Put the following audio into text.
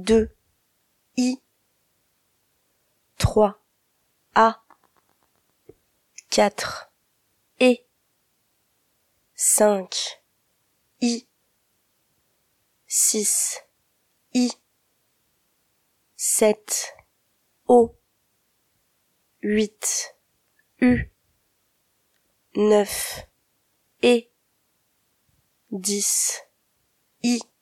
2, I, 3, A, 4, E, 5, I, 6, I, 7, O, 8, U, 9, E, 10, I,